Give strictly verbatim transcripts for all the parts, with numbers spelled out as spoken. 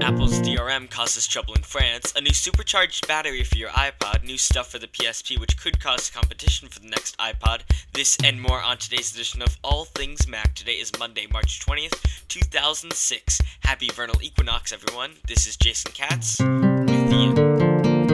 Apple's D R M causes trouble in France, a new supercharged battery for your iPod, new stuff for the P S P which could cause competition for the next iPod, this and more on today's edition of All Things Mac. Today is Monday, March twentieth, two thousand six. Happy vernal equinox, everyone. This is Jason Katz with the...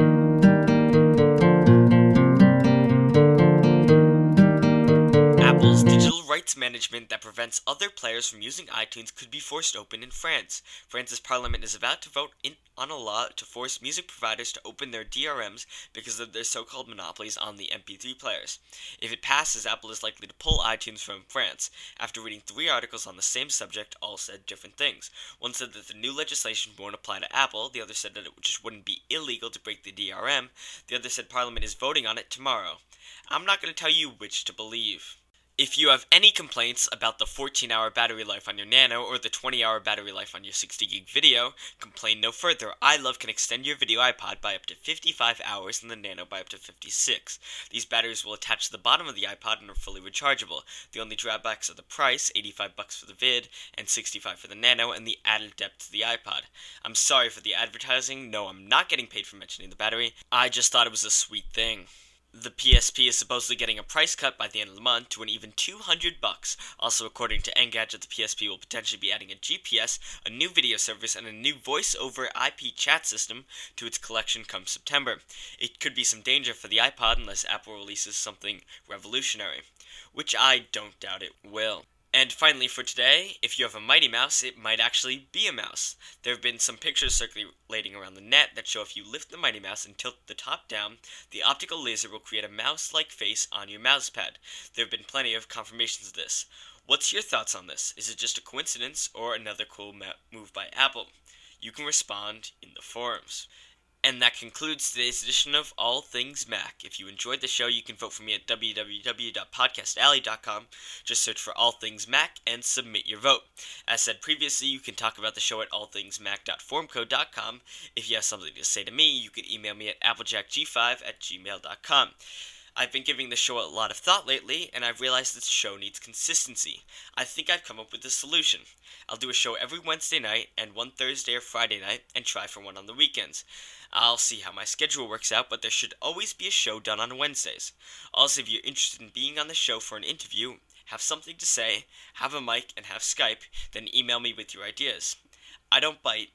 Apple's digital rights management that prevents other players from using iTunes could be forced open in France. France's parliament is about to vote in, on a law to force music providers to open their D R Ms because of their so-called monopolies on the M P three players. If it passes, Apple is likely to pull iTunes from France. After reading three articles on the same subject, all said different things. One said that the new legislation won't apply to Apple, the other said that it just wouldn't be illegal to break the D R M, the other said Parliament is voting on it tomorrow. I'm not going to tell you which to believe. If you have any complaints about the fourteen hour battery life on your Nano or the twenty hour battery life on your sixty gig video, complain no further. iLove can extend your video iPod by up to fifty-five hours and the Nano by up to fifty-six. These batteries will attach to the bottom of the iPod and are fully rechargeable. The only drawbacks are the price, eighty-five bucks for the vid and sixty-five for the Nano, and the added depth to the iPod. I'm sorry for the advertising. No, I'm not getting paid for mentioning the battery. I just thought it was a sweet thing. The P S P is supposedly getting a price cut by the end of the month to an even two hundred bucks. Also, according to Engadget, the P S P will potentially be adding a G P S, a new video service, and a new voice-over I P chat system to its collection come September. It could be some danger for the iPod unless Apple releases something revolutionary, which I don't doubt it will. And finally for today, if you have a Mighty Mouse, it might actually be a mouse. There have been some pictures circulating around the net that show if you lift the Mighty Mouse and tilt the top down, the optical laser will create a mouse-like face on your mousepad. There have been plenty of confirmations of this. What's your thoughts on this? Is it just a coincidence or another cool ma- move by Apple? You can respond in the forums. And that concludes today's edition of All Things Mac. If you enjoyed the show, you can vote for me at w w w dot podcast alley dot com. Just search for All Things Mac and submit your vote. As said previously, you can talk about the show at all things mac dot formco dot com. If you have something to say to me, you can email me at applejack g five at gmail dot com. I've been giving the show a lot of thought lately, and I've realized this show needs consistency. I think I've come up with a solution. I'll do a show every Wednesday night and one Thursday or Friday night, and try for one on the weekends. I'll see how my schedule works out, but there should always be a show done on Wednesdays. Also, if you're interested in being on the show for an interview, have something to say, have a mic, and have Skype, then email me with your ideas. I don't bite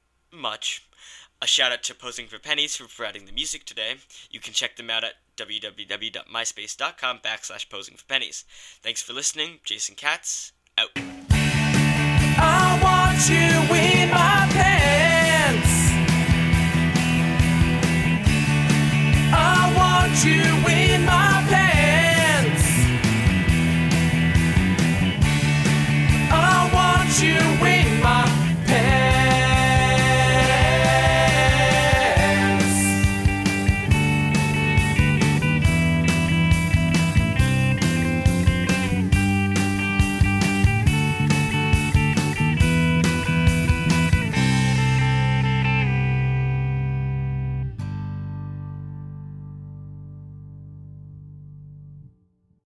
much. A shout out to Posing for Pennies for providing the music today. You can check them out at w w w dot myspace dot com backslash posing for pennies. Thanks for listening. Jason Katz, out.